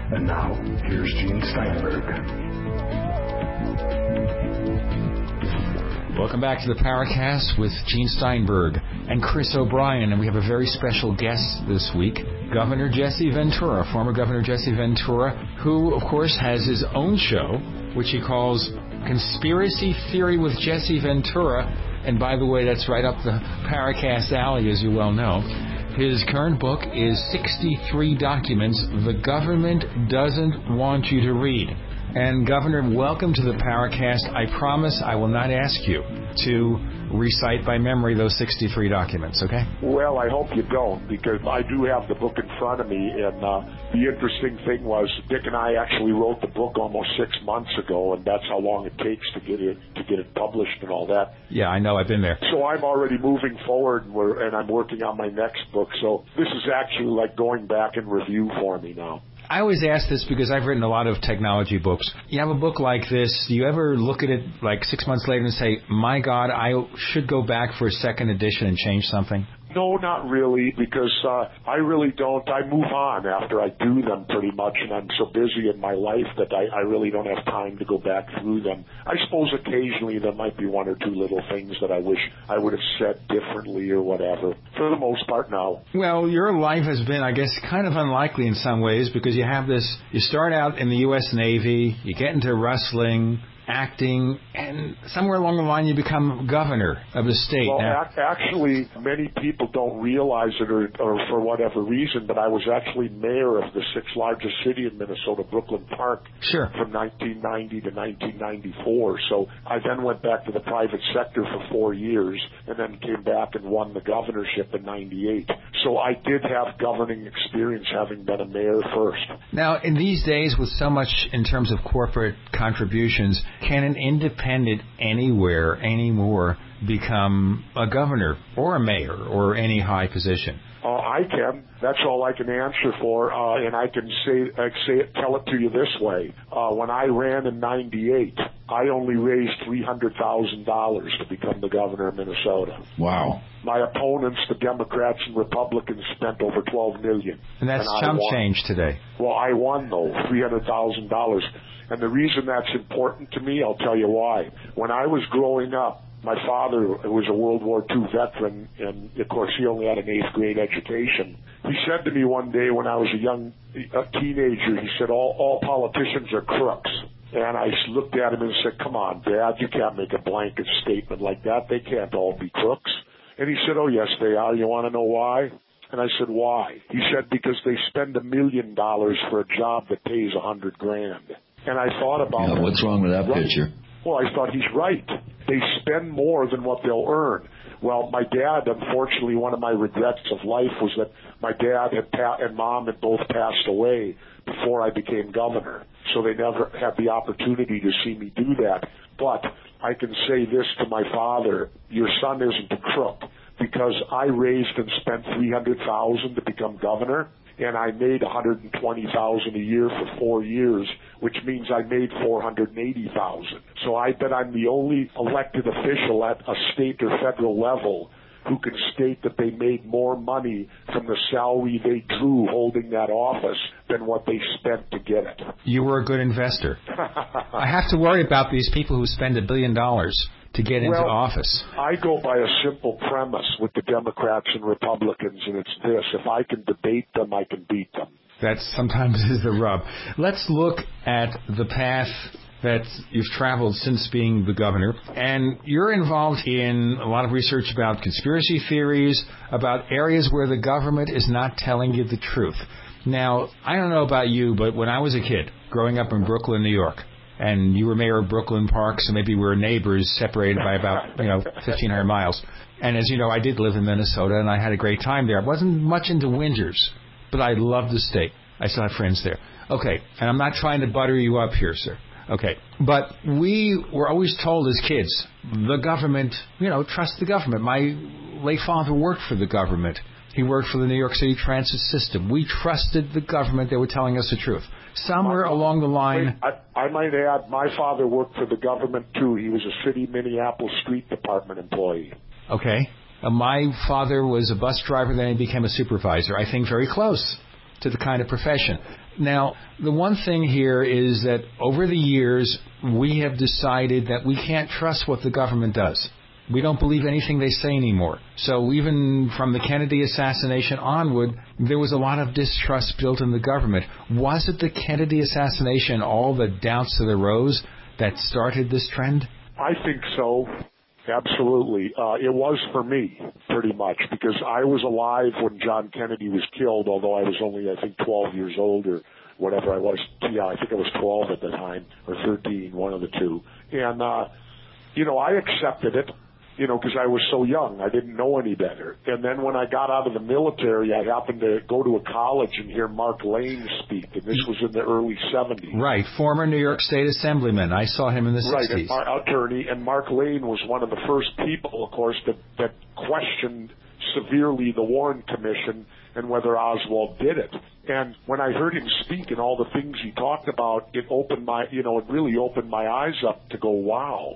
And now, here's Gene Steinberg. Welcome back to the Paracast with Gene Steinberg and Chris O'Brien, and we have a very special guest this week, Governor Jesse Ventura, former Governor Jesse Ventura, who, of course, has his own show, which he calls Conspiracy Theory with Jesse Ventura. And by the way, that's right up the Paracast alley, as you well know. His current book is 63 Documents the Government Doesn't Want You to Read. And Governor, welcome to the Paracast. I promise I will not ask you to recite by memory those 63 documents, okay? Well, I hope you don't, because I do have the book in front of me, and the interesting thing was Dick and I actually wrote the book almost 6 months ago, and that's how long it takes to get it published and all that. Yeah, I know. I've been there. So I'm already moving forward, and I'm working on my next book. So this is actually like going back in review for me now. I always ask this because I've written a lot of technology books. You have a book like this, do you ever look at it like 6 months later and say, my God, I should go back for a second edition and change something? No, not really, because I really don't. I move on after I do them pretty much, and I'm so busy in my life that I really don't have time to go back through them. I suppose occasionally there might be one or two little things that I wish I would have said differently or whatever. For the most part, no. Well, your life has been, I guess, kind of unlikely in some ways, because you have this, you start out in the U.S. Navy, you get into wrestling, acting, and somewhere along the line you become governor of the state. Well, now, actually, many people don't realize it or for whatever reason, but I was actually mayor of the sixth largest city in Minnesota, Brooklyn Park, sure, from 1990 to 1994. So I then went back to the private sector for 4 years and then came back and won the governorship in 98. So I did have governing experience having been a mayor first. Now, in these days with so much in terms of corporate contributions, can an independent anywhere anymore become a governor or a mayor or any high position? I can. That's all I can answer for, and I can tell it to you this way. When I ran in 98, I only raised $300,000 to become the governor of Minnesota. Wow. My opponents, the Democrats and Republicans, spent over $12 million. And that's chump change today. Well, I won, though, $300,000. And the reason that's important to me, I'll tell you why. When I was growing up, my father was a World War II veteran, and, of course, he only had an 8th grade education. He said to me one day when I was a teenager, he said, all politicians are crooks. And I looked at him and said, come on, Dad, you can't make a blanket statement like that. They can't all be crooks. And he said, oh, yes, they are. You want to know why? And I said, why? He said, because they spend $1 million for a job that pays $100,000. And I thought about that. What's wrong with that picture? Well, I thought he's right. They spend more than what they'll earn. Well, my dad, unfortunately, one of my regrets of life was that my dad and mom had both passed away before I became governor. So they never had the opportunity to see me do that. But I can say this to my father, your son isn't a crook, because I raised and spent $300,000 to become governor, and I made $120,000 a year for 4 years, which means I made $480,000. So I bet I'm the only elected official at a state or federal level who can state that they made more money from the salary they drew holding that office than what they spent to get it. You were a good investor. I have to worry about these people who spend $1 billion to get into office. I go by a simple premise with the Democrats and Republicans, and it's this: if I can debate them, I can beat them. That sometimes is the rub. Let's look at the path that you've traveled since being the governor, and you're involved in a lot of research about conspiracy theories, about areas where the government is not telling you the truth. Now, I don't know about you, but when I was a kid, growing up in Brooklyn, New York, and you were mayor of Brooklyn Park, so maybe we were neighbors separated by about, 1,500 miles. And as you know, I did live in Minnesota, and I had a great time there. I wasn't much into winters, but I loved the state. I still have friends there. Okay, and I'm not trying to butter you up here, sir. Okay, but we were always told as kids, the government, trust the government. My late father worked for the government. He worked for the New York City transit system. We trusted the government. They were telling us the truth. Somewhere along the line... I might add, my father worked for the government, too. He was a city Minneapolis Street Department employee. Okay. My father was a bus driver, then he became a supervisor. I think very close to the kind of profession. Now, the one thing here is that over the years, we have decided that we can't trust what the government does. We don't believe anything they say anymore. So even from the Kennedy assassination onward, there was a lot of distrust built in the government. Was it the Kennedy assassination, all the doubts that arose, that started this trend? I think so. Absolutely. It was for me, pretty much, because I was alive when John Kennedy was killed, although I was only, 12 years old or whatever I was. Yeah, I think I was 12 at the time, or 13, one of the two. And, I accepted it, because I was so young. I didn't know any better. And then when I got out of the military, I happened to go to a college and hear Mark Lane speak, and this was in the early 70s. Right, former New York State Assemblyman. I saw him in the 60s. Right, attorney, and Mark Lane was one of the first people, of course, that questioned severely the Warren Commission and whether Oswald did it. And when I heard him speak and all the things he talked about, it really opened my eyes up to go, wow,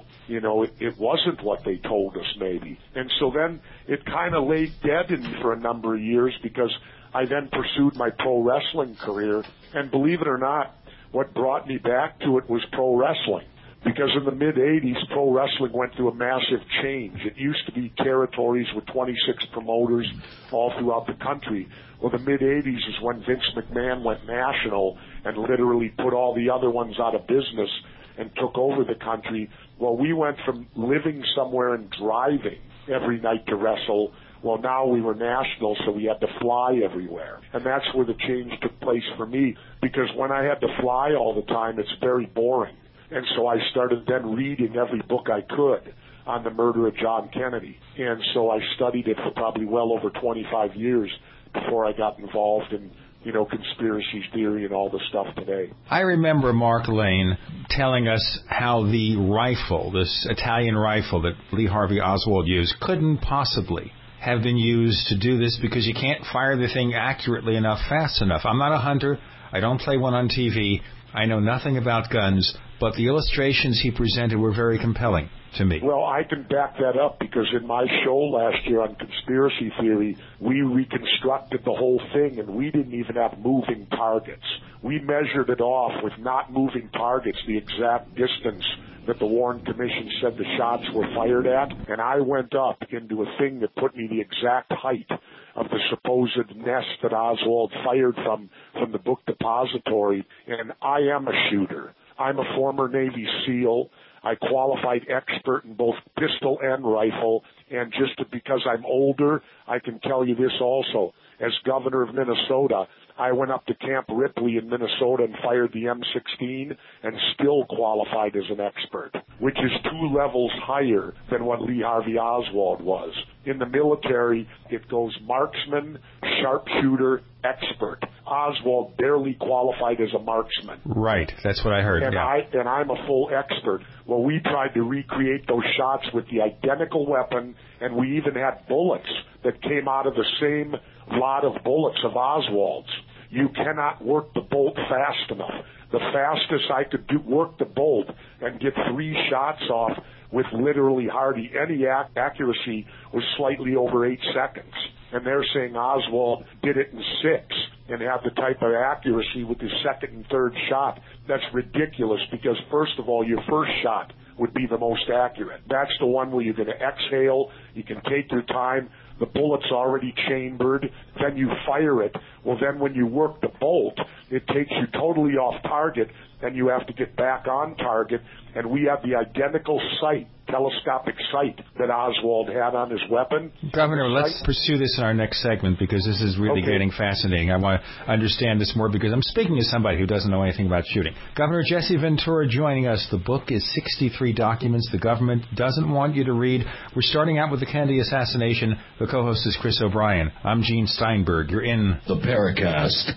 it wasn't what they told us maybe. And so then it kind of laid dead in me for a number of years because I then pursued my pro wrestling career. And believe it or not, what brought me back to it was pro wrestling. Because in the mid-'80s, pro wrestling went through a massive change. It used to be territories with 26 promoters all throughout the country. Well, the mid-'80s is when Vince McMahon went national and literally put all the other ones out of business and took over the country. Well, we went from living somewhere and driving every night to wrestle. Well, now we were national, so we had to fly everywhere. And that's where the change took place for me, because when I had to fly all the time, it's very boring. And so I started then reading every book I could on the murder of John Kennedy. And so I studied it for probably well over 25 years before I got involved in, conspiracy theory and all the stuff today. I remember Mark Lane telling us how the rifle, this Italian rifle that Lee Harvey Oswald used, couldn't possibly have been used to do this because you can't fire the thing accurately enough, fast enough. I'm not a hunter. I don't play one on TV. I know nothing about guns, but the illustrations he presented were very compelling to me. Well, I can back that up because in my show last year on conspiracy theory, we reconstructed the whole thing, and we didn't even have moving targets. We measured it off with not moving targets, the exact distance that the Warren Commission said the shots were fired at, and I went up into a thing that put me the exact height of the supposed nest that Oswald fired from the book depository, and I am a shooter. I'm a former Navy SEAL. I qualified expert in both pistol and rifle, and just because I'm older, I can tell you this also. As governor of Minnesota, I went up to Camp Ripley in Minnesota and fired the M16 and still qualified as an expert, which is 2 levels higher than what Lee Harvey Oswald was. In the military, it goes marksman, sharpshooter, expert. Oswald barely qualified as a marksman. Right, that's what I heard. And yeah. I'm a full expert. Well, we tried to recreate those shots with the identical weapon, and we even had bullets that came out of the same lot of bullets of Oswald's. You cannot work the bolt fast enough. The fastest I could work the bolt and get 3 shots off with literally hardly any accuracy was slightly over 8 seconds. And they're saying Oswald did it in 6 and had the type of accuracy with his second and third shot. That's ridiculous because, first of all, your first shot would be the most accurate. That's the one where you're going to exhale, you can take your time, the bullet's already chambered, then you fire it. Well, then when you work the bolt, it takes you totally off target, and you have to get back on target, and we have the identical sight, telescopic sight, that Oswald had on his weapon. Governor, let's pursue this in our next segment because this is really getting fascinating. I want to understand this more because I'm speaking to somebody who doesn't know anything about shooting. Governor Jesse Ventura joining us. The book is 63 Documents the Government Doesn't Want You to Read. We're starting out with the Kennedy assassination. The co-host is Chris O'Brien. I'm Gene Steinberg. You're in The Paracast.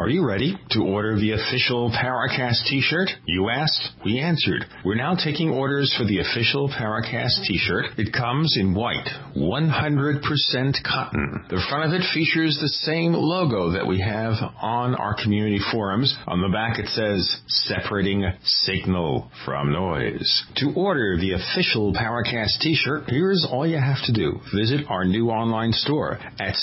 Are you ready to order the official Paracast t-shirt? You asked, we answered. We're now taking orders for the official Paracast t-shirt. It comes in white, 100% cotton. The front of it features the same logo that we have on our community forums. On the back it says, separating signal from noise. To order the official Paracast t-shirt, here's all you have to do. Visit our new online store at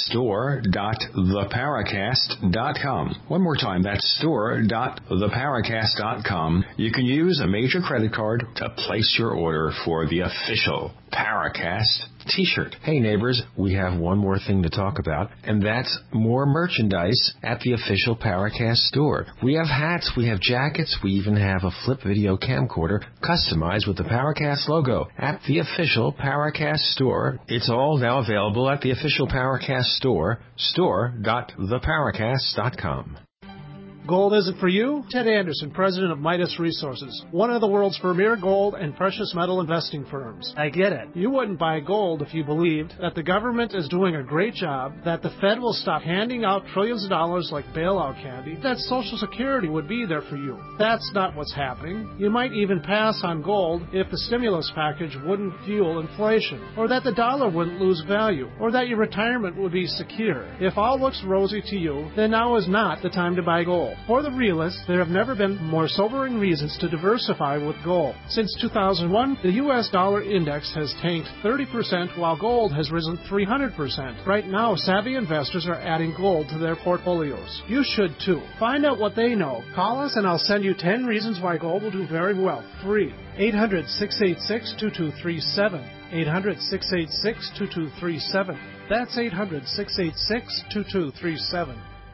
store.theparacast.com. One more time, that's store.theparacast.com. You can use a major credit card to place your order for the official Paracast t-shirt. Hey neighbors, we have one more thing to talk about, and that's more merchandise at the official Paracast store. We have hats, we have jackets, we even have a flip video camcorder customized with the Paracast logo at the official Paracast store. It's all now available at the official Paracast store, store.theparacast.com. Gold isn't for you? Ted Anderson, president of Midas Resources, one of the world's premier gold and precious metal investing firms. I get it. You wouldn't buy gold if you believed that the government is doing a great job, that the Fed will stop handing out trillions of dollars like bailout candy, that Social Security would be there for you. That's not what's happening. You might even pass on gold if the stimulus package wouldn't fuel inflation, or that the dollar wouldn't lose value, or that your retirement would be secure. If all looks rosy to you, then now is not the time to buy gold. For the realists, there have never been more sobering reasons to diversify with gold. Since 2001, the U.S. dollar index has tanked 30% while gold has risen 300%. Right now, savvy investors are adding gold to their portfolios. You should too. Find out what they know. Call us and I'll send you 10 reasons why gold will do very well. Free. 800-686-2237. 800-686-2237. That's 800-686-2237.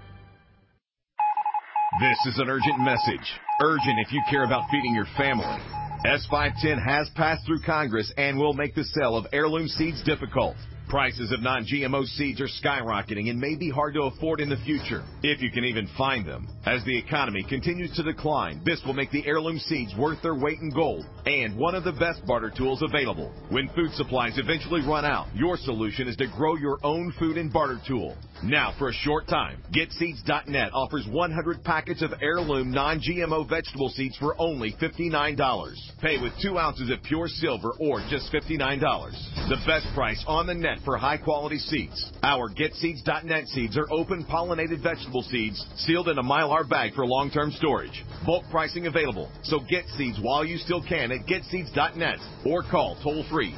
This is an urgent message. Urgent if you care about feeding your family. S510 has passed through Congress and will make the sale of heirloom seeds difficult. Prices of non-GMO seeds are skyrocketing and may be hard to afford in the future, if you can even find them. As the economy continues to decline, this will make the heirloom seeds worth their weight in gold and one of the best barter tools available. When food supplies eventually run out, your solution is to grow your own food and barter tool. Now, for a short time, GetSeeds.net offers 100 packets of heirloom non-GMO vegetable seeds for only $59. Pay with 2 ounces of pure silver or just $59. The best price on the net for high-quality seeds. Our GetSeeds.net seeds are open pollinated vegetable seeds sealed in a Mylar bag for long-term storage. Bulk pricing available, so get seeds while you still can at GetSeeds.net or call toll-free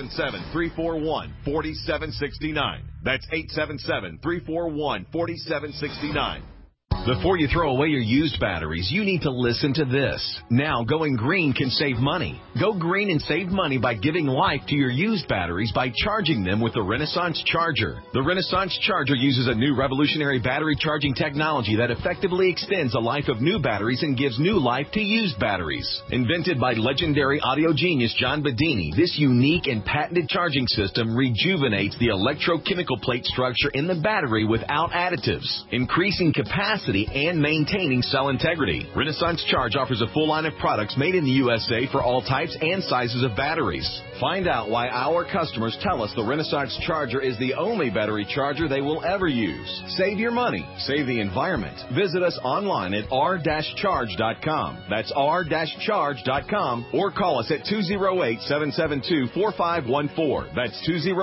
877-341-4769. That's 877-341-4769. Before you throw away your used batteries, you need to listen to this. Now, going green can save money. Go green and save money by giving life to your used batteries by charging them with the Renaissance Charger. The Renaissance Charger uses a new revolutionary battery charging technology that effectively extends the life of new batteries and gives new life to used batteries. Invented by legendary audio genius John Bedini, this unique and patented charging system rejuvenates the electrochemical plate structure in the battery without additives, increasing capacity and maintaining cell integrity. Renaissance Charge offers a full line of products made in the USA for all types and sizes of batteries. Find out why our customers tell us the Renaissance Charger is the only battery charger they will ever use. Save your money. Save the environment. Visit us online at r-charge.com. That's r-charge.com or call us at 208-772-4514. That's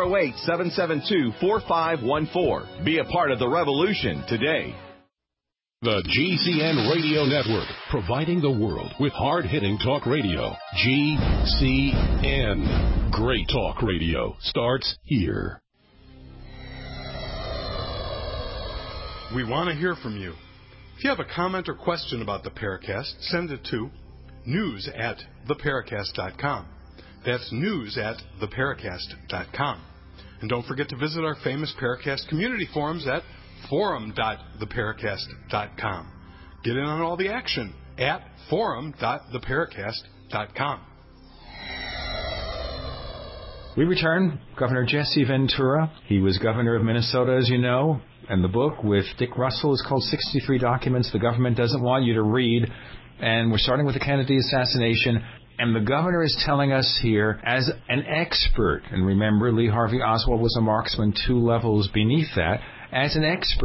208-772-4514. Be a part of the revolution today. The GCN Radio Network, providing the world with hard-hitting talk radio. GCN. Great talk radio starts here. We want to hear from you. If you have a comment or question about the Paracast, send it to news@theparacast.com. That's news@theparacast.com. And don't forget to visit our famous Paracast community forums at forum.theparacast.com. Get in on all the action at forum.theparacast.com. We return. Governor Jesse Ventura. He was governor of Minnesota, as you know, and the book with Dick Russell is called 63 Documents the Government Doesn't Want You to Read. And we're starting with the Kennedy assassination. And the governor is telling us here, as an expert, and remember, Lee Harvey Oswald was a marksman 2 levels beneath that, as an expert,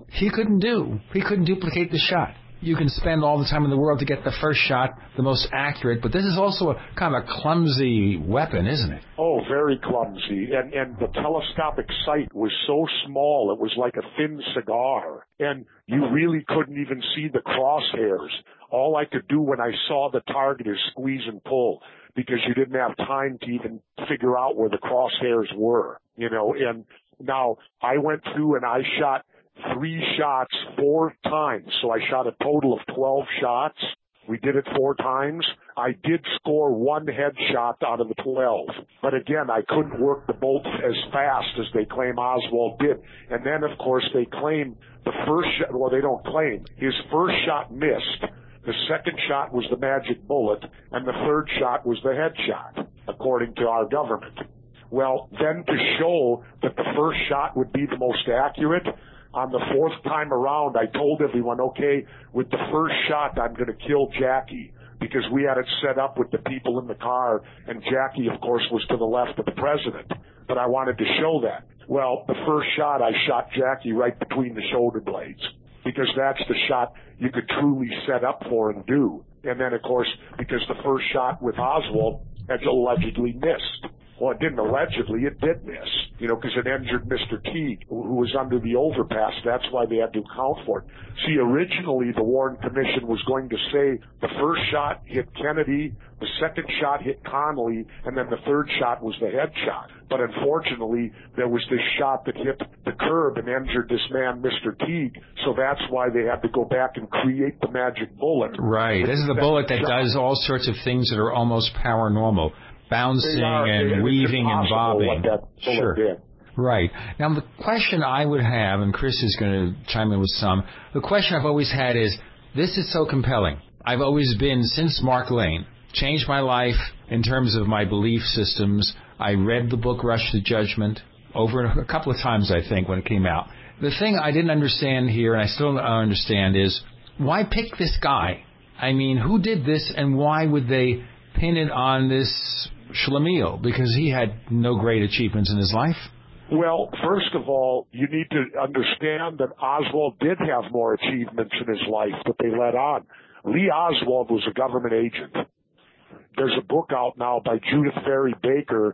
he couldn't do. He couldn't duplicate the shot. You can spend all the time in the world to get the first shot, the most accurate, but this is also a kind of a clumsy weapon, isn't it? Oh, very clumsy. And the telescopic sight was so small, it was like a thin cigar. And you really couldn't even see the crosshairs. All I could do when I saw the target is squeeze and pull, because you didn't have time to even figure out where the crosshairs were, you know. And now I went through and I shot 3 shots 4 times. So I shot a total of 12 shots. We did it 4 times. I did score 1 headshot out of the 12. But again, I couldn't work the bolts as fast as they claim Oswald did. And then, of course, they claim the first shot, well, they don't claim. His first shot missed. The second shot was the magic bullet. And the third shot was the headshot, according to our government. Well, then to show that the first shot would be the most accurate, on the 4th time around, I told everyone, okay, with the first shot, I'm going to kill Jackie, because we had it set up with the people in the car, and Jackie, of course, was to the left of the president. But I wanted to show that. Well, the first shot, I shot Jackie right between the shoulder blades, because that's the shot you could truly set up for and do. And then, of course, because the first shot with Oswald had allegedly missed. Well, it didn't allegedly, it did miss, you know, because it injured Mr. Teague, who was under the overpass. That's why they had to account for it. See, originally the Warren Commission was going to say the first shot hit Kennedy, the second shot hit Connally, and then the third shot was the headshot. But unfortunately, there was this shot that hit the curb and injured this man, Mr. Teague, so that's why they had to go back and create the magic bullet. Right. This is the bullet that does all sorts of things that are almost paranormal. Bouncing and weaving and bobbing. Sure. Did. Right. Now, the question I would have, and Chris is going to chime in with some, the question I've always had is, this is so compelling. I've always been, since Mark Lane, changed my life in terms of my belief systems. I read the book Rush to Judgment over a couple of times, I think, when it came out. The thing I didn't understand here, and I still don't understand, is why pick this guy? I mean, who did this, and why would they pin it on this Schlemiel, because he had no great achievements in his life? Well, first of all, you need to understand that Oswald did have more achievements in his life that they let on. Lee Oswald was a government agent. There's a book out now by Judith Ferry Baker,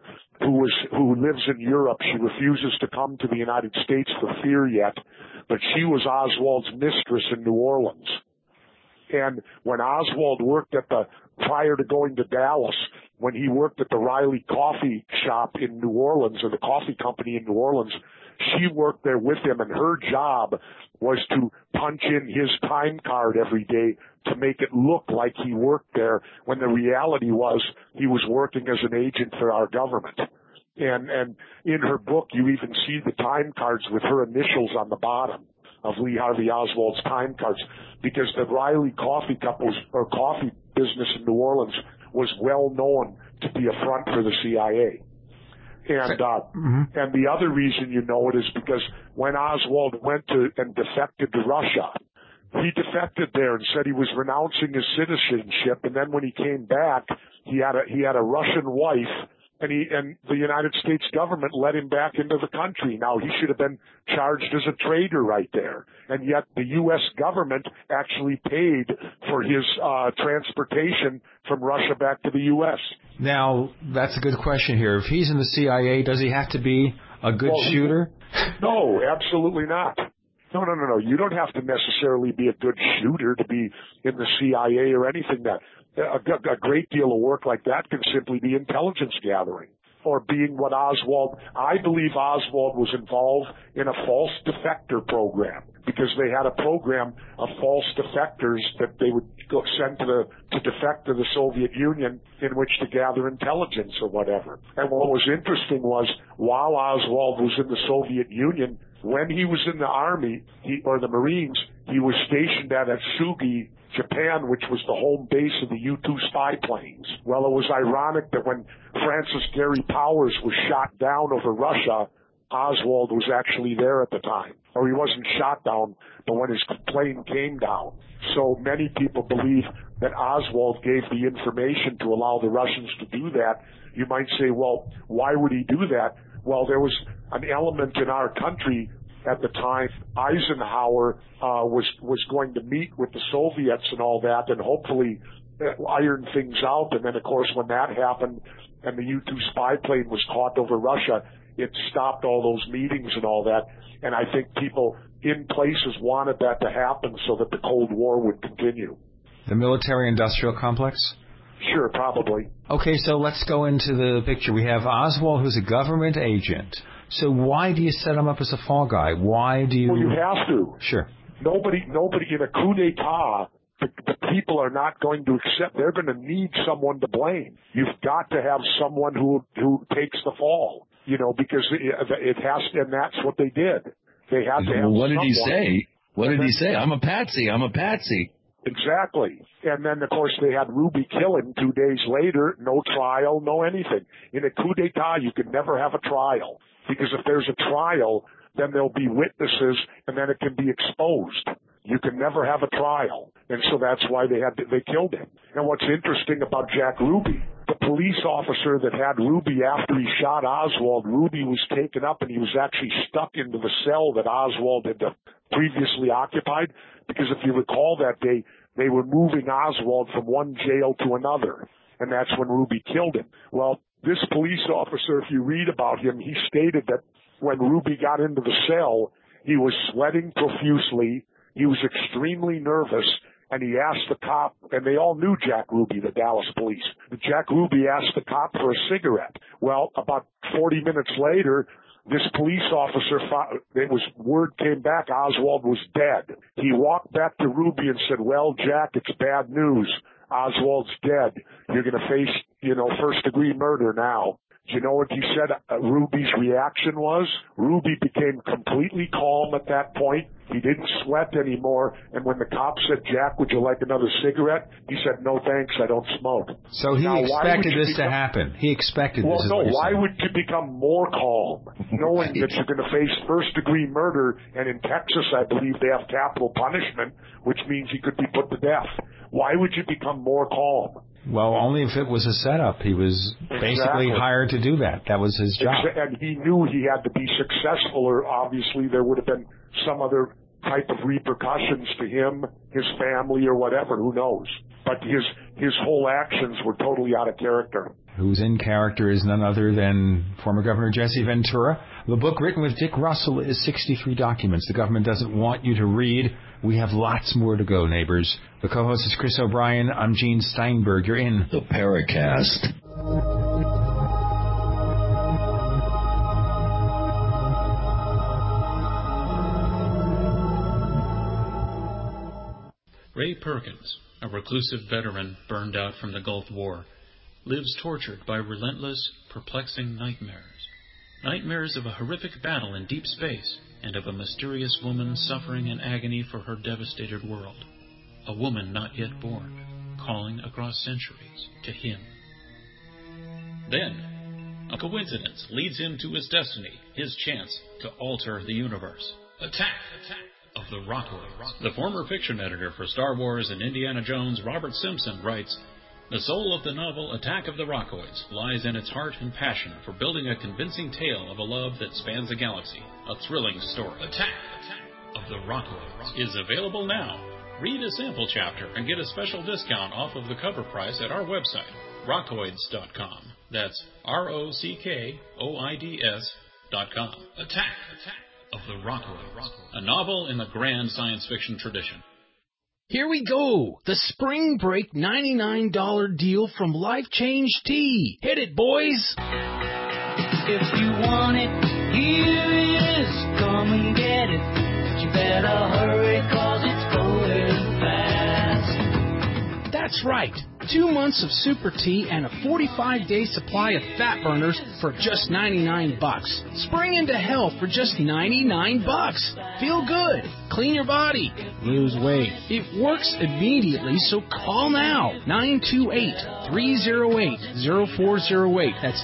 who lives in Europe. She refuses to come to the United States for fear yet, but she was Oswald's mistress in New Orleans. And when Oswald worked prior to going to Dallas, when he worked at the Riley Coffee Shop in New Orleans, or the coffee company in New Orleans, she worked there with him, and her job was to punch in his time card every day to make it look like he worked there, when the reality was he was working as an agent for our government. And in her book, you even see the time cards with her initials on the bottom of Lee Harvey Oswald's time cards, because the Riley Coffee Cup or coffee business in New Orleans was well known to be a front for the CIA. And the other reason you know it is because when Oswald went to and defected to Russia, he defected there and said he was renouncing his citizenship, and then when he came back, he had a Russian wife, and the United States government let him back into the country. Now, he should have been charged as a traitor right there. And yet the U.S. government actually paid for his transportation from Russia back to the U.S. Now, that's a good question here. If he's in the CIA, does he have to be a good shooter? No, absolutely not. No. You don't have to necessarily be a good shooter to be in the CIA or anything that. A great deal of work like that can simply be intelligence gathering, or being what I believe Oswald was involved in a false defector program, because they had a program of false defectors that they would send to defect to the Soviet Union, in which to gather intelligence or whatever. And what was interesting was, while Oswald was in the Soviet Union, when he was in the Army, or the Marines, he was stationed at Atsugi, Japan, which was the home base of the U-2 spy planes. Well, it was ironic that when Francis Gary Powers was shot down over Russia, Oswald was actually there at the time. Or he wasn't shot down, but when his plane came down. So many people believe that Oswald gave the information to allow the Russians to do that. You might say, well, why would he do that? Well, there was an element in our country at the time, Eisenhower was going to meet with the Soviets and all that, and hopefully iron things out. And then, of course, when that happened and the U-2 spy plane was caught over Russia, it stopped all those meetings and all that. And I think people in places wanted that to happen so that the Cold War would continue. The military-industrial complex? Sure, probably. Okay, so let's go into the picture. We have Oswald, who's a government agent. So why do you set him up as a fall guy? Why do you... Well, you have to. Sure. Nobody in a coup d'etat, the people are not going to accept. They're going to need someone to blame. You've got to have someone who takes the fall, because it has to, and that's what they did. They had to have what did someone. he say? What did he say? I'm a patsy. I'm a patsy. Exactly. And then, of course, they had Ruby kill him 2 days later. No trial, no anything. In a coup d'etat, you could never have a trial, because if there's a trial, then there'll be witnesses, and then it can be exposed. You can never have a trial. And so that's why they killed him. And what's interesting about Jack Ruby, the police officer that had Ruby after he shot Oswald, Ruby was taken up and he was actually stuck into the cell that Oswald had previously occupied, because if you recall that day, they were moving Oswald from one jail to another, and that's when Ruby killed him. Well, this police officer, if you read about him, he stated that when Ruby got into the cell, he was sweating profusely, he was extremely nervous, and he asked the cop, and they all knew Jack Ruby, the Dallas police. Jack Ruby asked the cop for a cigarette. Well, about 40 minutes later, this police officer, word came back, Oswald was dead. He walked back to Ruby and said, well, Jack, it's bad news. Oswald's dead. You're going to face, first-degree murder now. Do you know what he said Ruby's reaction was? Ruby became completely calm at that point. He didn't sweat anymore. And when the cop said, Jack, would you like another cigarette? He said, no, thanks, I don't smoke. So he expected this to happen. He expected this. Well, no, why would you become more calm, knowing that you're going to face first-degree murder? And in Texas, I believe they have capital punishment, which means he could be put to death. Why would you become more calm? Well, only if it was a setup. He was basically hired to do that. That was his job. And he knew he had to be successful, or obviously there would have been some other type of repercussions to him, his family, or whatever. Who knows? But his whole actions were totally out of character. Who's in character is none other than former Governor Jesse Ventura. The book written with Dick Russell is 63 documents the government doesn't want you to read. We have lots more to go, neighbors. The co-host is Chris O'Brien. I'm Gene Steinberg. You're in the Paracast. Ray Perkins, a reclusive veteran burned out from the Gulf War, lives tortured by relentless, perplexing nightmares. Nightmares of a horrific battle in deep space and of a mysterious woman suffering in agony for her devastated world. A woman not yet born, calling across centuries to him. Then, a coincidence leads him to his destiny, his chance to alter the universe. Attack of the Rockoids. The former fiction editor for Star Wars and Indiana Jones, Robert Simpson, writes, the soul of the novel Attack of the Rockoids lies in its heart and passion for building a convincing tale of a love that spans a galaxy, a thrilling story. Attack of the Rockoids is available now. Read a sample chapter and get a special discount off of the cover price at our website, rockoids.com. That's ROCKOIDS.com. Attack of the Rockoids, a novel in the grand science fiction tradition. Here we go. The spring break $99 deal from Life Change Tea. Hit it, boys. If you want it, here it is. Come and get it. But you better hurry, 'cause it's going fast. That's right. 2 months of super tea and a 45-day supply of fat burners for just $99. Spring into health for just $99. Feel good. Clean your body. Lose weight. It works immediately, so call now. 928-308-0408. That's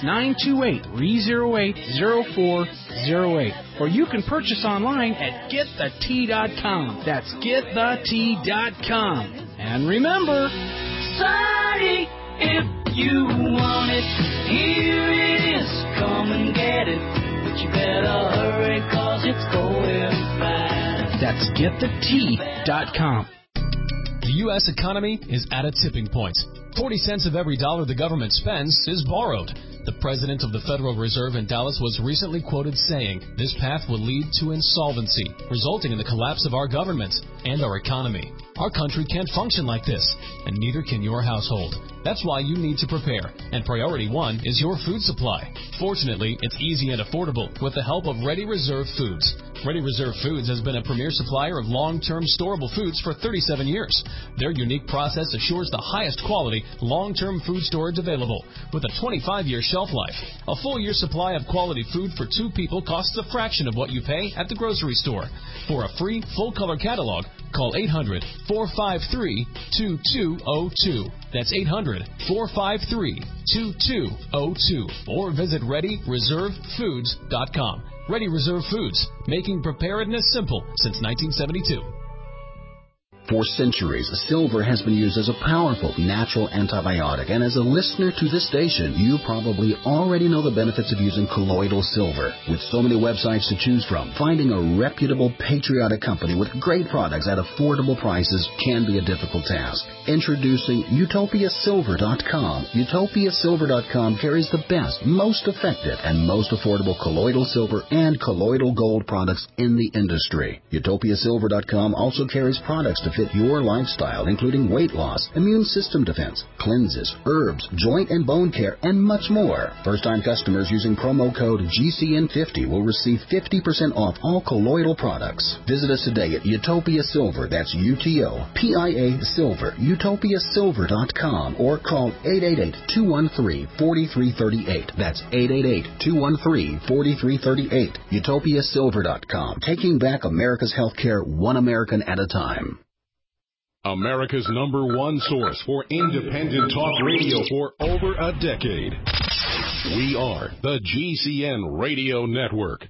928-308-0408. Or you can purchase online at getthetea.com. That's getthetea.com. And remember, Sorry, if you want it, here it is. Come and get it. but you better hurry 'cause it's going fast. That's getthetea.com. The U.S. economy is at a tipping point. 40 cents of every dollar the government spends is borrowed. The president of the Federal Reserve in Dallas was recently quoted saying this path will lead to insolvency, resulting in the collapse of our government and our economy. Our country can't function like this, and neither can your household. That's why you need to prepare, and priority one is your food supply. Fortunately, it's easy and affordable with the help of Ready Reserve Foods. Ready Reserve Foods has been a premier supplier of long-term storable foods for 37 years. Their unique process assures the highest quality, long-term food storage available with a 25-year shelf life. A full year supply of quality food for 2 people costs a fraction of what you pay at the grocery store. For a free, full-color catalog, call 800-453-2202. That's 800-453-2202. Or visit ReadyReserveFoods.com. Ready Reserve Foods, making preparedness simple since 1972. For centuries, silver has been used as a powerful natural antibiotic, and as a listener to this station, you probably already know the benefits of using colloidal silver. With so many websites to choose from, finding a reputable, patriotic company with great products at affordable prices can be a difficult task. Introducing UtopiaSilver.com. UtopiaSilver.com carries the best, most effective, and most affordable colloidal silver and colloidal gold products in the industry. UtopiaSilver.com also carries products to fit your lifestyle, including weight loss, immune system defense, cleanses, herbs, joint and bone care, and much more. First-time customers using promo code GCN50 will receive 50% off all colloidal products. Visit us today at Utopia Silver, that's UTOPIA Silver, UtopiaSilver.com, or call 888-213-4338. That's 888-213-4338. UtopiaSilver.com, taking back America's healthcare one American at a time. America's #1 source for independent talk radio for over a decade. We are the GCN Radio Network.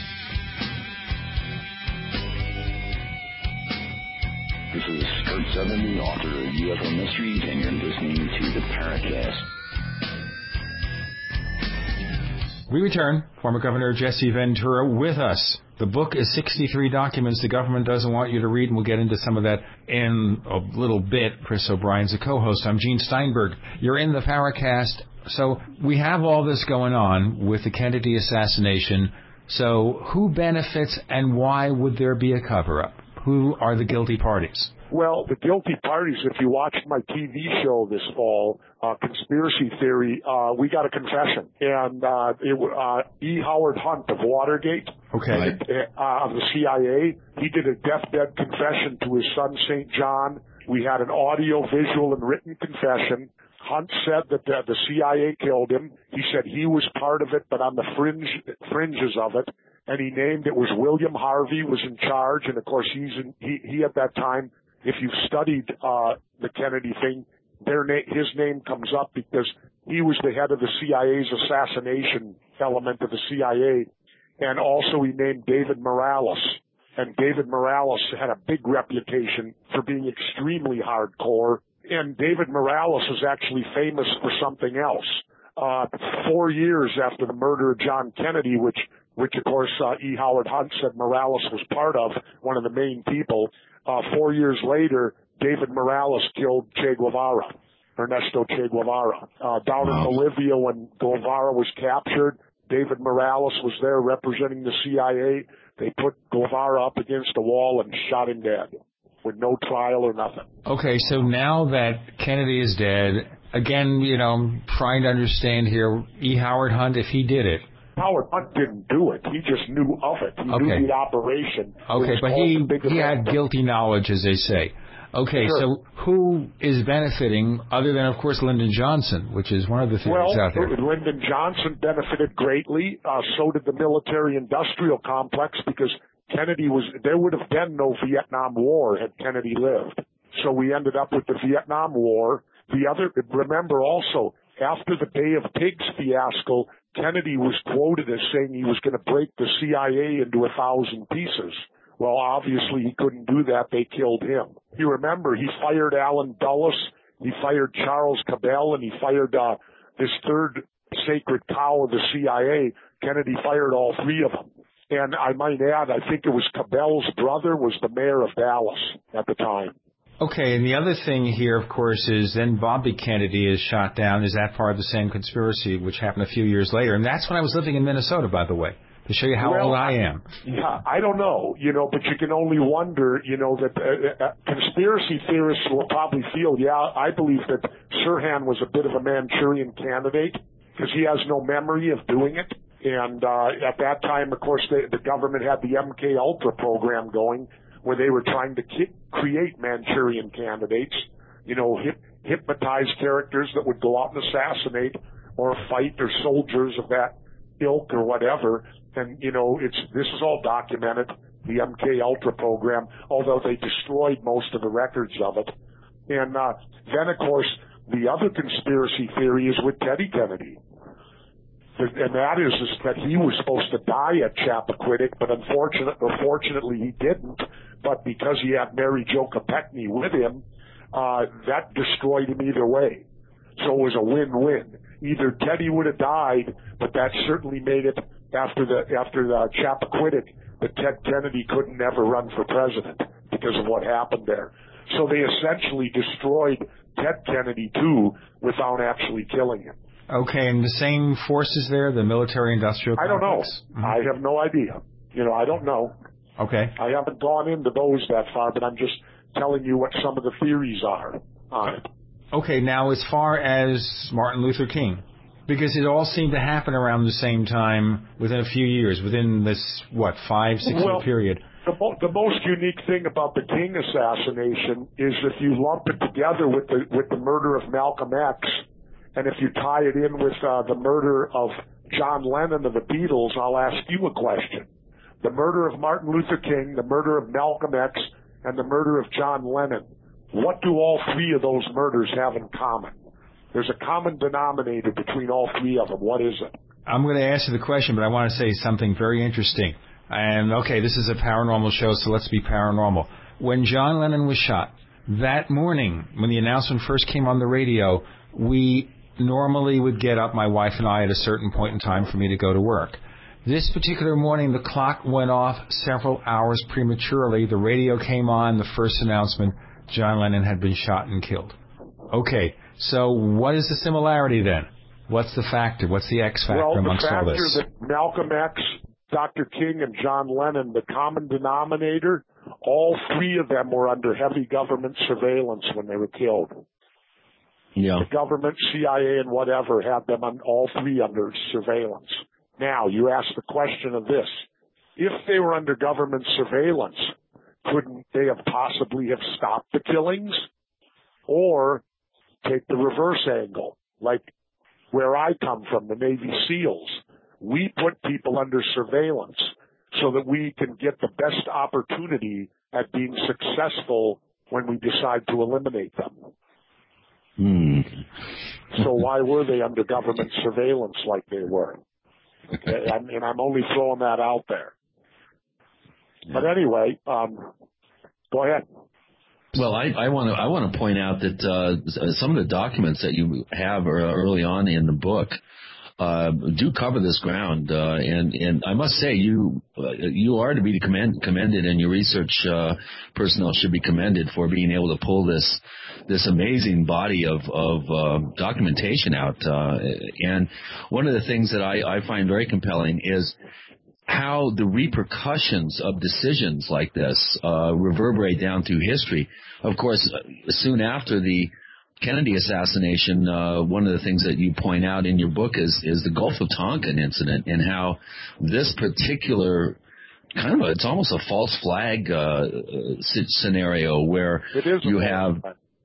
This is Kurt Sutherland, the author of UFO Mysteries, and you're listening to the Paracast. We return. Former Governor Jesse Ventura with us. The book is 63 documents the government doesn't want you to read, and we'll get into some of that in a little bit. Chris O'Brien's a co-host. I'm Gene Steinberg. You're in the Paracast. So we have all this going on with the Kennedy assassination. So who benefits and why would there be a cover-up? Who are the guilty parties? Well, the guilty parties, if you watched my TV show this fall, Conspiracy Theory, we got a confession. And E. Howard Hunt of Watergate, of the CIA, he did a deathbed confession to his son, St. John. We had an audio, visual, and written confession. Hunt said that the CIA killed him. He said he was part of it, but on the fringes of it. And he named it was William Harvey was in charge. And, of course, he at that time, if you've studied the Kennedy thing, his name comes up because he was the head of the CIA's assassination element of the CIA. And also he named David Morales. And David Morales had a big reputation for being extremely hardcore. And David Morales is actually famous for something else. 4 years after the murder of John Kennedy, which of course E. Howard Hunt said Morales was part of, one of the main people, 4 years later, David Morales killed Che Guevara, Ernesto Che Guevara. Down in Bolivia when Guevara was captured, David Morales was there representing the CIA. They put Guevara up against a wall and shot him dead with no trial or nothing. Okay, so now that Kennedy is dead, again, trying to understand here, E. Howard Hunt, if he did it. Howard Hunt didn't do it. He just knew of it. He knew the operation. Okay, but he had guilty knowledge, as they say. Okay, sure. So who is benefiting other than, of course, Lyndon Johnson, which is one of the theories out there? Well, Lyndon Johnson benefited greatly. So did the military-industrial complex because there would have been no Vietnam War had Kennedy lived. So we ended up with the Vietnam War. Remember also, after the Bay of Pigs fiasco, Kennedy was quoted as saying he was going to break the CIA into 1,000 pieces. Well, obviously he couldn't do that. They killed him. You remember, he fired Allen Dulles, he fired Charles Cabell, and he fired this third sacred cow of the CIA, Kennedy fired all three of them. And I might add, I think it was Cabell's brother was the mayor of Dallas at the time. Okay, and the other thing here, of course, is then Bobby Kennedy is shot down. Is that part of the same conspiracy, which happened a few years later? And that's when I was living in Minnesota, by the way, to show you how old I am. Yeah, I don't know, but you can only wonder, that conspiracy theorists will probably feel, I believe that Sirhan was a bit of a Manchurian candidate because he has no memory of doing it. And at that time, of course, the government had the MK Ultra program going, where they were trying to create Manchurian candidates, hypnotize characters that would go out and assassinate or fight or soldiers of that ilk or whatever. And, this is all documented, the MK Ultra program, although they destroyed most of the records of it. And then, of course, the other conspiracy theory is with Teddy Kennedy. And that is that he was supposed to die at Chappaquiddick, but fortunately he didn't. But because he had Mary Jo Kopechne with him, that destroyed him either way. So it was a win-win. Either Teddy would have died, but that certainly made it after the Chappaquiddick that Ted Kennedy couldn't ever run for president because of what happened there. So they essentially destroyed Ted Kennedy too without actually killing him. Okay, and the same forces there, the military-industrial complex? I don't know. Mm-hmm. I have no idea. I don't know. Okay. I haven't gone into those that far, but I'm just telling you what some of the theories are on it. Okay, now as far as Martin Luther King, because it all seemed to happen around the same time within a few years, within this, 5-6 year period. The most unique thing about the King assassination is if you lump it together with the murder of Malcolm X, and if you tie it in with the murder of John Lennon of the Beatles, I'll ask you a question. The murder of Martin Luther King, the murder of Malcolm X, and the murder of John Lennon, what do all three of those murders have in common? There's a common denominator between all three of them. What is it? I'm going to ask you the question, but I want to say something very interesting. And, okay, this is a paranormal show, so let's be paranormal. When John Lennon was shot, that morning, when the announcement first came on the radio, we normally would get up, my wife and I, at a certain point in time for me to go to work. This particular morning, the clock went off several hours prematurely. The radio came on, the first announcement, John Lennon had been shot and killed. Okay, so what is the similarity then? What's the factor? What's the X factor amongst all this? The factor that Malcolm X, Dr. King, and John Lennon, the common denominator, all three of them were under heavy government surveillance when they were killed. Yeah. The government, CIA, and whatever had them on all three under surveillance. Now, you ask the question of this. If they were under government surveillance, couldn't they have possibly have stopped the killings? Or take the reverse angle, like where I come from, the Navy SEALs. We put people under surveillance so that we can get the best opportunity at being successful when we decide to eliminate them. So why were they under government surveillance like they were? And I'm only throwing that out there. But anyway, go ahead. Well, I want to point out that some of the documents that you have early on in the book do cover this ground, and I must say you are to be commended, and your research personnel should be commended for being able to pull this amazing body of documentation out. And one of the things that I find very compelling is how the repercussions of decisions like this reverberate down through history. Of course, soon after the Kennedy assassination, one of the things that you point out in your book is the Gulf of Tonkin incident, and how this particular it's almost a false flag scenario where you have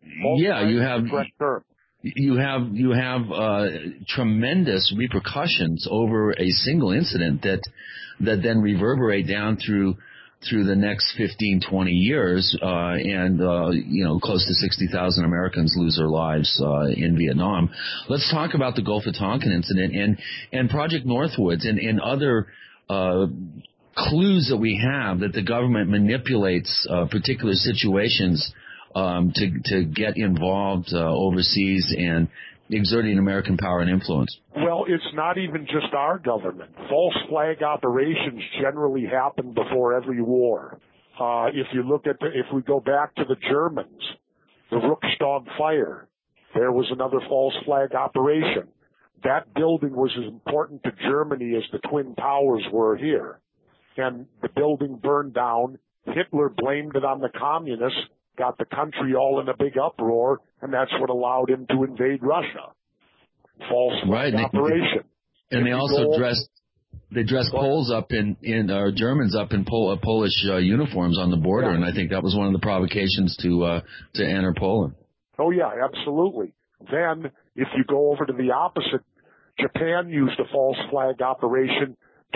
tremendous repercussions over a single incident that then reverberate down through the next 15, 20 years, and close to 60,000 Americans lose their lives in Vietnam. Let's talk about the Gulf of Tonkin incident and Project Northwoods and other clues that we have that the government manipulates particular situations to get involved overseas and exerting American power and influence? Well, it's not even just our government. False flag operations generally happen before every war. If we go back to the Germans, the Ruckstadt fire, there was another false flag operation. That building was as important to Germany as the Twin Towers were here. And the building burned down. Hitler blamed it on the communists, got the country all in a big uproar, and that's what allowed him to invade Russia. False flag operation. And they also dressed Poles up or Germans up in Polish uniforms on the border, and I think that was one of the provocations to enter Poland. Oh yeah, absolutely. Then, if you go over to the opposite, Japan used a false flag operation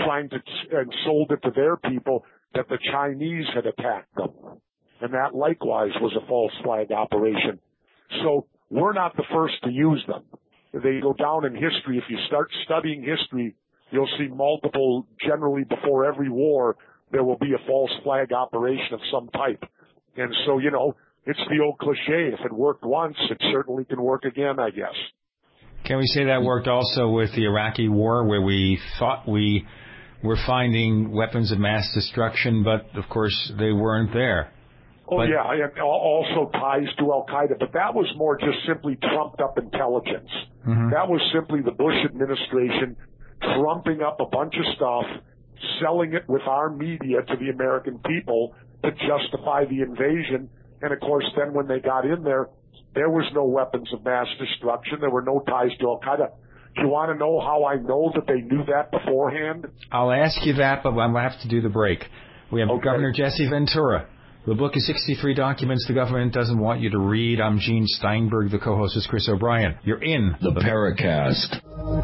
and sold it to their people that the Chinese had attacked them. And that likewise was a false flag operation. So we're not the first to use them. They go down in history. If you start studying history, you'll see multiple, generally before every war, there will be a false flag operation of some type. And so, it's the old cliche. If it worked once, it certainly can work again, I guess. Can we say that worked also with the Iraqi war, where we thought we were finding weapons of mass destruction, but of course they weren't there? Yeah, and also ties to Al-Qaeda, but that was more just simply trumped up intelligence. Mm-hmm. That was simply the Bush administration trumping up a bunch of stuff, selling it with our media to the American people to justify the invasion. And of course, then when they got in there was no weapons of mass destruction. There were no ties to Al-Qaeda. Do you want to know how I know that they knew that beforehand? I'll ask you that, but I'm going to have to do the break. We have Governor Jesse Ventura. The book is 63 Documents the Government Doesn't Want You to Read. I'm Gene Steinberg. The co-host is Chris O'Brien. You're in the Paracast.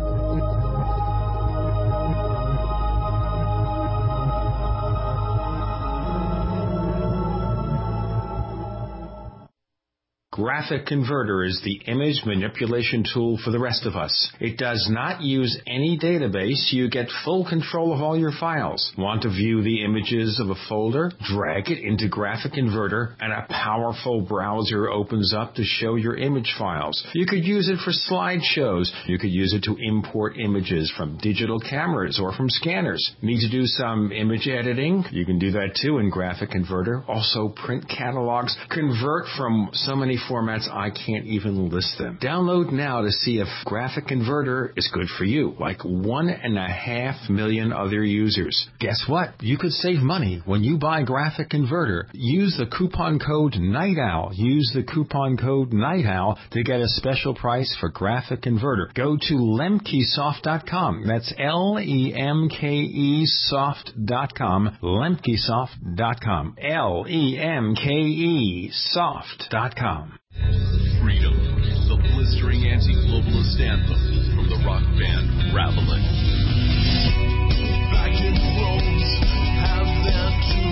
Graphic Converter is the image manipulation tool for the rest of us. It does not use any database. You get full control of all your files. Want to view the images of a folder? Drag it into Graphic Converter and a powerful browser opens up to show your image files. You could use it for slideshows. You could use it to import images from digital cameras or from scanners. Need to do some image editing? You can do that too in Graphic Converter. Also print catalogs. Convert from so many formats I can't even list them. Download now to see if Graphic Converter is good for you, like 1.5 million other users. Guess what? You could save money when you buy Graphic Converter. Use the coupon code NIGHTOWL. Use the coupon code NIGHTOWL to get a special price for Graphic Converter. Go to lemkesoft.com. That's LEMKEsoft.com. Lemkesoft.com. LEMKEsoft.com. Freedom, the blistering anti-globalist anthem from the rock band Ravelin. Back in Rose have their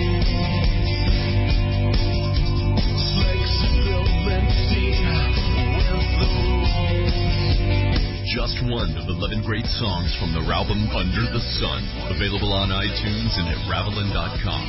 tombs. Slaves experimenting with the rose. Just one of 11 great songs from the album Under the Sun. Available on iTunes and at Ravelin.com.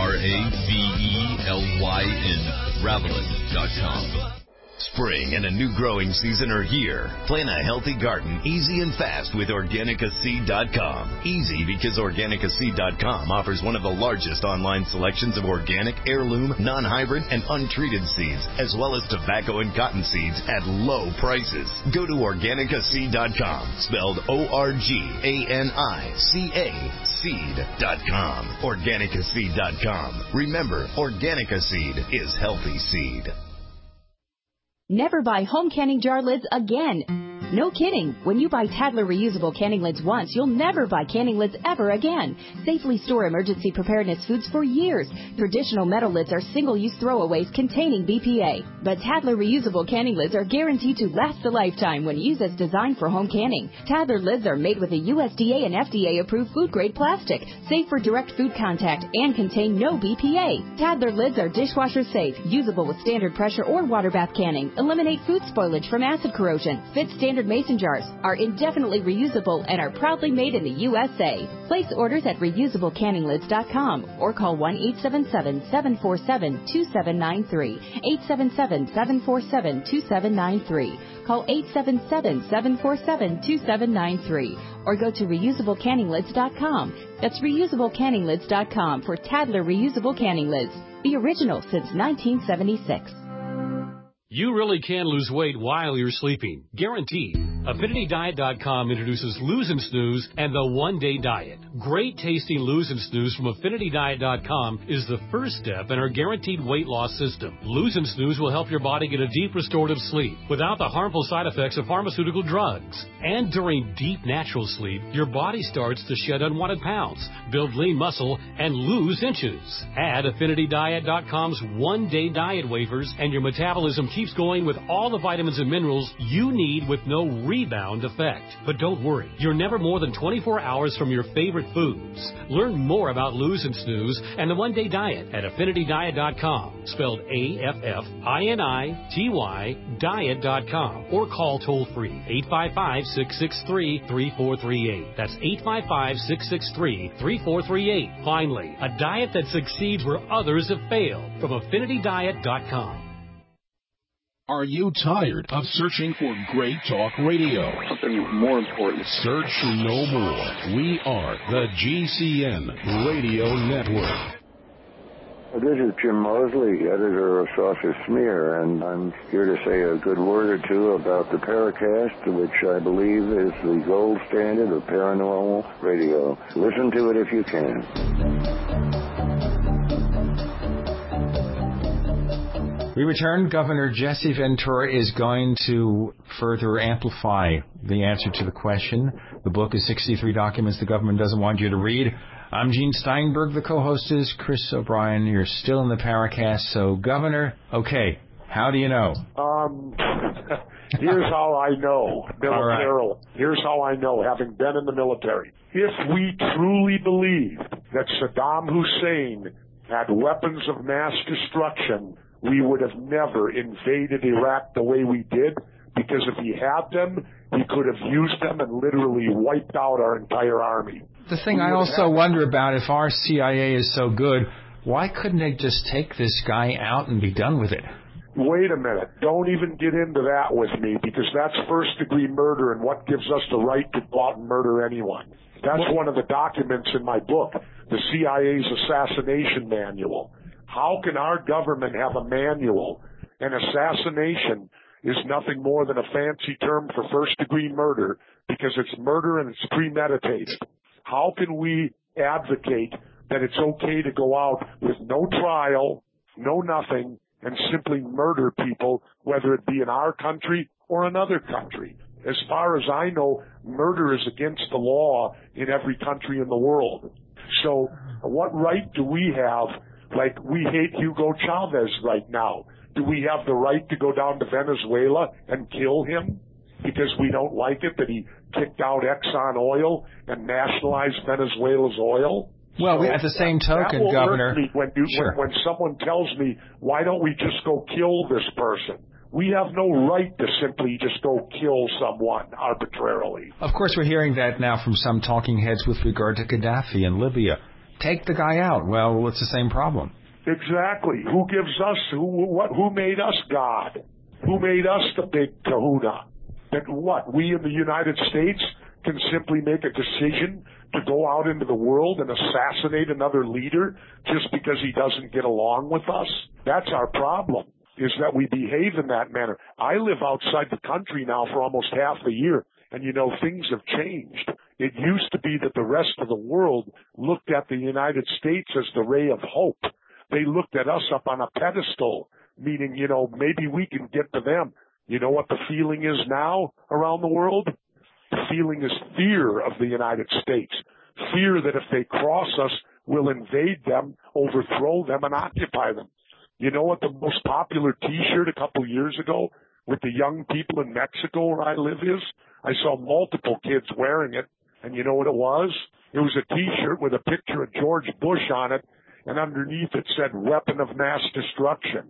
RAVELYN. Ravelin.com. Spring and a new growing season are here. Plan a healthy garden easy and fast with OrganicaSeed.com. Easy because OrganicaSeed.com offers one of the largest online selections of organic, heirloom, non-hybrid, and untreated seeds, as well as tobacco and cotton seeds at low prices. Go to OrganicaSeed.com, spelled ORGANICA, seed.com. OrganicaSeed.com. Remember, Organica Seed is healthy seed. Never buy home canning jar lids again. No kidding. When you buy Tadler reusable canning lids once, you'll never buy canning lids ever again. Safely store emergency preparedness foods for years. Traditional metal lids are single-use throwaways containing BPA. But Tadler reusable canning lids are guaranteed to last a lifetime when used as designed for home canning. Tadler lids are made with a USDA and FDA-approved food-grade plastic, safe for direct food contact, and contain no BPA. Tadler lids are dishwasher safe, usable with standard pressure or water bath canning, eliminate food spoilage from acid corrosion, fit standard standard mason jars, are indefinitely reusable, and are proudly made in the USA. Place orders at reusablecanninglids.com or call 1-877-747-2793. 877-747-2793. Call 877-747-2793 or go to reusablecanninglids.com. That's reusablecanninglids.com for Tadler Reusable Canning Lids, the original since 1976. You really can lose weight while you're sleeping. Guaranteed. AffinityDiet.com introduces Lose and Snooze and the One-Day Diet. Great tasting Lose and Snooze from AffinityDiet.com is the first step in our guaranteed weight loss system. Lose and Snooze will help your body get a deep restorative sleep without the harmful side effects of pharmaceutical drugs. And during deep natural sleep, your body starts to shed unwanted pounds, build lean muscle, and lose inches. Add AffinityDiet.com's One-Day Diet wafers and your metabolism keeps going with all the vitamins and minerals you need with no rebound effect. But don't worry, you're never more than 24 hours from your favorite foods. Learn more about Lose and Snooze and the One Day Diet at AffinityDiet.com, spelled AFFINITY diet.com, or call toll free 855-663-3438. That's 855-663-3438. Finally, a diet that succeeds where others have failed from AffinityDiet.com. Are you tired of searching for great talk radio? Something more important. Search no more. We are the GCN Radio Network. This is Jim Mosley, editor of Saucer Smear, and I'm here to say a good word or two about the Paracast, which I believe is the gold standard of paranormal radio. Listen to it if you can. We return. Governor Jesse Ventura is going to further amplify the answer to the question. The book is 63 Documents the Government Doesn't Want You to Read. I'm Gene Steinberg. The co-host is Chris O'Brien. You're still in the Paracast. So, Governor, okay, how do you know? Here's how I know. Bill Right. Here's how I know, having been in the military. If we truly believed that Saddam Hussein had weapons of mass destruction, we would have never invaded Iraq the way we did, because if he had them, he could have used them and literally wiped out our entire army. The thing I also wonder about, if our CIA is so good, why couldn't they just take this guy out and be done with it? Wait a minute. Don't even get into that with me, because that's first-degree murder, and what gives us the right to go out and murder anyone? That's one of the documents in my book, the CIA's Assassination Manual. How can our government have a manual? An assassination is nothing more than a fancy term for first-degree murder, because it's murder and it's premeditated. How can we advocate that it's okay to go out with no trial, no nothing, and simply murder people, whether it be in our country or another country? As far as I know, murder is against the law in every country in the world. So what right do we have? Like, we hate Hugo Chavez right now. Do we have the right to go down to Venezuela and kill him because we don't like it that he kicked out Exxon Oil and nationalized Venezuela's oil? Well, at the same token, that Governor, hurt me when someone tells me, why don't we just go kill this person? We have no right to simply just go kill someone arbitrarily. Of course, we're hearing that now from some talking heads with regard to Gaddafi in Libya. Take the guy out. Well, it's the same problem. Exactly. Who made us God? Who made us the big kahuna? That what? We in the United States can simply make a decision to go out into the world and assassinate another leader just because he doesn't get along with us? That's our problem, is that we behave in that manner. I live outside the country now for almost half the year, and things have changed. It used to be that the rest of the world looked at the United States as the ray of hope. They looked at us up on a pedestal, meaning, maybe we can get to them. You know what the feeling is now around the world? The feeling is fear of the United States. Fear that if they cross us, we'll invade them, overthrow them, and occupy them. You know what the most popular T-shirt a couple years ago with the young people in Mexico where I live is? I saw multiple kids wearing it, and you know what it was? It was a T-shirt with a picture of George Bush on it, and underneath it said weapon of mass destruction.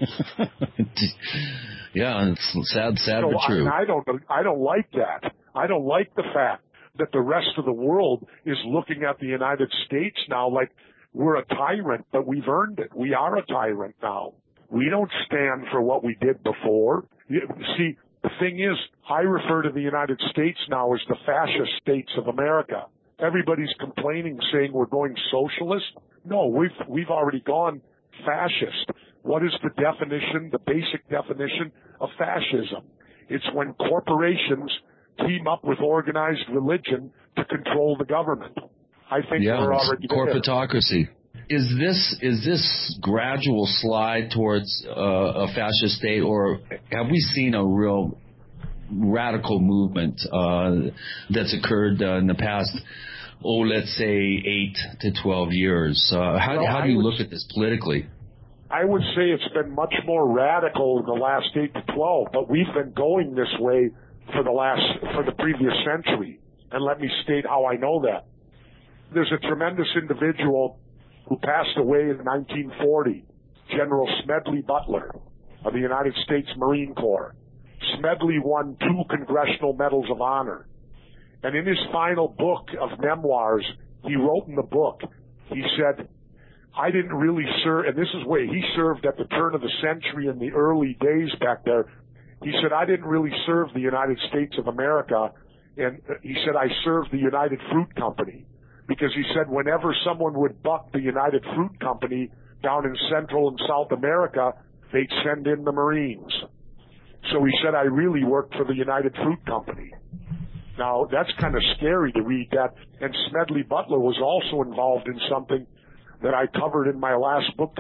Yeah, it's sad So but true. I don't like that. I don't like the fact that the rest of the world is looking at the United States now like we're a tyrant, but we've earned it. We are a tyrant now. We don't stand for what we did before. See, the thing is, I refer to the United States now as the fascist states of America. Everybody's complaining, saying we're going socialist. No, we've already gone fascist. What is the definition, the basic definition of fascism? It's when corporations team up with organized religion to control the government. I think we're already there. Corporatocracy. Is this gradual slide towards a fascist state, or have we seen a real radical movement that's occurred in the past, let's say 8 to 12 years? How do you look at this politically? I would say it's been much more radical in the last 8 to 12, but we've been going this way for the previous century. And let me state how I know that. There's a tremendous individual who passed away in 1940, General Smedley Butler of the United States Marine Corps. Smedley won 2 Congressional Medals of Honor. And in his final book of memoirs, he wrote in the book, he said, I didn't really serve, and this is where he served at the turn of the century in the early days back there. He said, I didn't really serve the United States of America, and he said, I served the United Fruit Company. Because he said whenever someone would buck the United Fruit Company down in Central and South America, they'd send in the Marines. So he said, I really worked for the United Fruit Company. Now, that's kind of scary to read that. And Smedley Butler was also involved in something that I covered in my last book,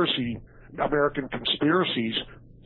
American Conspiracies.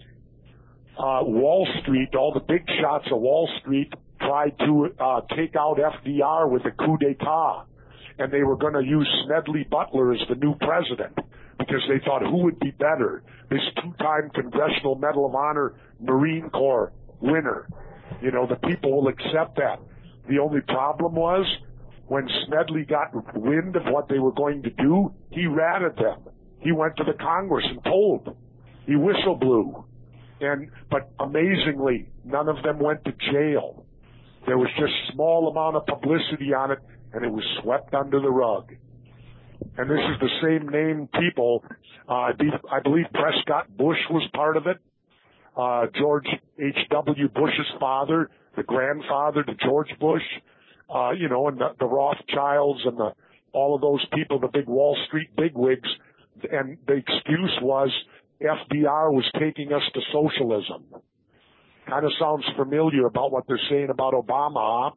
Wall Street, all the big shots of Wall Street tried to take out FDR with a coup d'etat. And they were going to use Smedley Butler as the new president because they thought who would be better, this 2-time Congressional Medal of Honor Marine Corps winner. You know, the people will accept that. The only problem was when Smedley got wind of what they were going to do, he ratted them. He went to the Congress and told. He whistle blew. But amazingly, none of them went to jail. There was just small amount of publicity on it, and it was swept under the rug. And this is the same name people. I believe Prescott Bush was part of it. George H.W. Bush's father, the grandfather to George Bush, and the Rothschilds and all of those people, the big Wall Street bigwigs. And the excuse was FDR was taking us to socialism. Kind of sounds familiar about what they're saying about Obama, huh?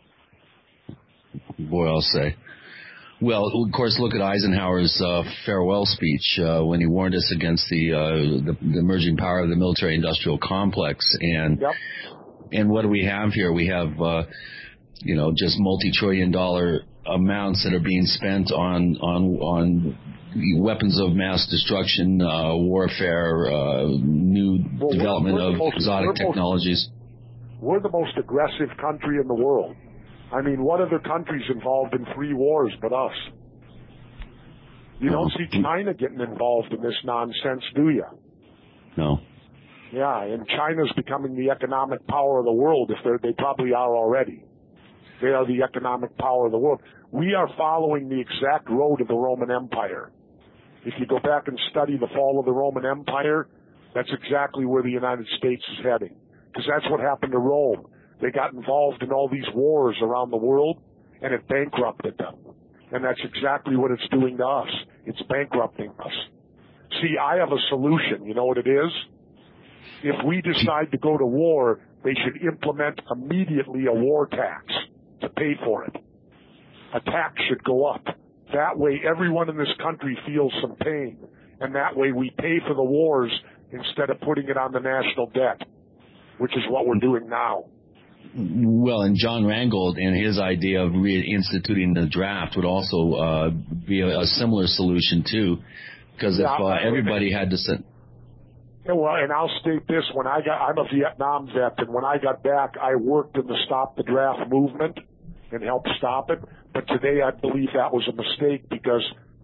Boy, I'll say. Well, of course, look at Eisenhower's farewell speech when he warned us against the emerging power of the military-industrial complex. And and what do we have here? We have, just multi-trillion-dollar amounts that are being spent on weapons of mass destruction, warfare, new development of exotic technologies. We're the most aggressive country in the world. I mean, what other countries involved in 3 wars but us? You don't see China getting involved in this nonsense, do you? No. Yeah, and China's becoming the economic power of the world. They probably are already. They are the economic power of the world. We are following the exact road of the Roman Empire. If you go back and study the fall of the Roman Empire, that's exactly where the United States is heading. Because that's what happened to Rome. They got involved in all these wars around the world, and it bankrupted them. And that's exactly what it's doing to us. It's bankrupting us. See, I have a solution. You know what it is? If we decide to go to war, they should implement immediately a war tax to pay for it. A tax should go up. That way, everyone in this country feels some pain. And that way, we pay for the wars instead of putting it on the national debt, which is what we're doing now. Well, and John Rangold and his idea of reinstituting the draft would also be a similar solution, too. Because if everybody had to sit... Yeah, well, and I'll state this. I'm a Vietnam vet, and when I got back, I worked in the Stop the Draft movement and helped stop it. But today I believe that was a mistake because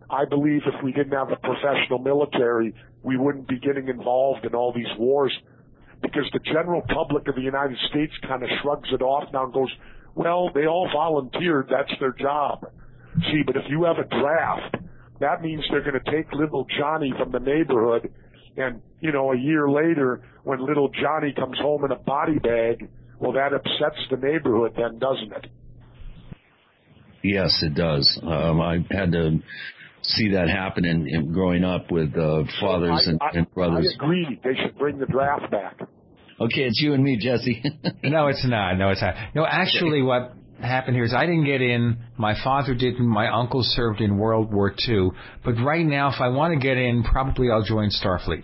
I believe if we didn't have a professional military, we wouldn't be getting involved in all these wars, because the general public of the United States kind of shrugs it off now and goes, well, they all volunteered, that's their job. See, but if you have a draft, that means they're going to take little Johnny from the neighborhood, and, you know, a year later, when little Johnny comes home in a body bag, well, that upsets the neighborhood then, doesn't it? Yes, it does. I had to see that happen in growing up with fathers and brothers. I agree. They should bring the draft back. Okay, it's you and me, Jesse. No, it's not. No, actually, what happened here is I didn't get in. My father didn't. My uncle served in World War II. But right now, if I want to get in, probably I'll join Starfleet.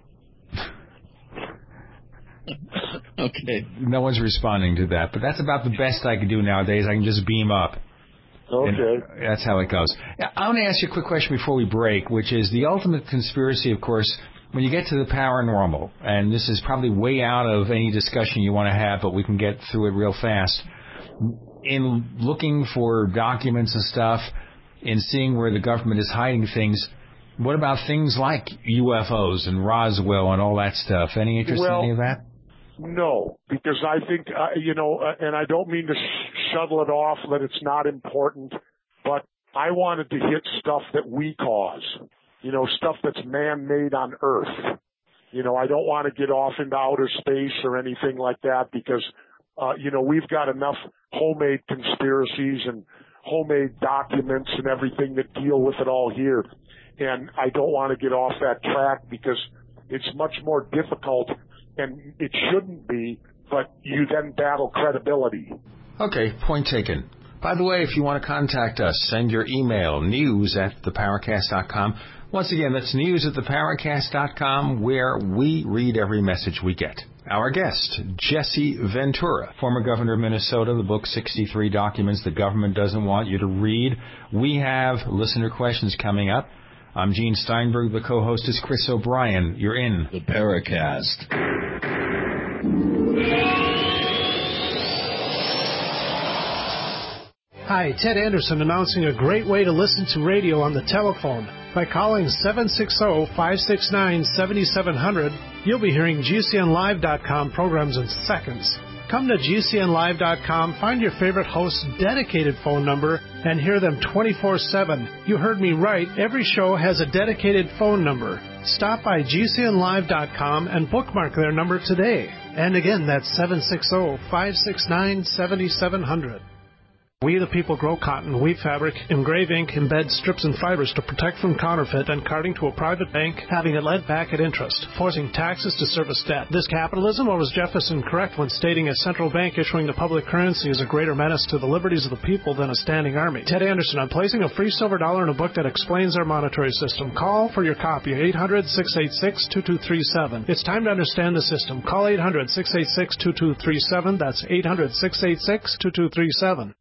Okay. No one's responding to that, but that's about the best I can do nowadays. I can just beam up. Okay. And that's how it goes. I want to ask you a quick question before we break, which is the ultimate conspiracy, of course, when you get to the paranormal, and this is probably way out of any discussion you want to have, but we can get through it real fast. In looking for documents and stuff, in seeing where the government is hiding things, what about things like UFOs and Roswell and all that stuff? Any interest in any of that? No, because I think, and I don't mean to shuttle it off that it's not important, but I wanted to hit stuff that we cause, stuff that's man-made on Earth. I don't want to get off into outer space or anything like that because, we've got enough homemade conspiracies and homemade documents and everything that deal with it all here. And I don't want to get off that track because it's much more difficult. And it shouldn't be, but you then battle credibility. Okay, point taken. By the way, if you want to contact us, send your email, news@theparacast.com. Once again, that's news@theparacast.com, where we read every message we get. Our guest, Jesse Ventura, former governor of Minnesota, the book 63 Documents the Government Doesn't Want You to Read. We have listener questions coming up. I'm Gene Steinberg. The co-host is Chris O'Brien. You're in The Paracast. Hi, Ted Anderson announcing a great way to listen to radio on the telephone. By calling 760-569-7700, you'll be hearing GCNlive.com programs in seconds. Come to GCNlive.com, find your favorite host's dedicated phone number, and hear them 24/7. You heard me right. Every show has a dedicated phone number. Stop by GCNlive.com and bookmark their number today. And again, that's 760-569-7700. We the people grow cotton, weave fabric, engrave ink, embed strips and fibers to protect from counterfeit and carting to a private bank, having it lent back at interest, forcing taxes to service debt. This capitalism, or was Jefferson correct when stating a central bank issuing the public currency is a greater menace to the liberties of the people than a standing army? Ted Anderson, I'm placing a free silver dollar in a book that explains our monetary system. Call for your copy, 800-686-2237. It's time to understand the system. Call 800-686-2237. That's 800-686-2237.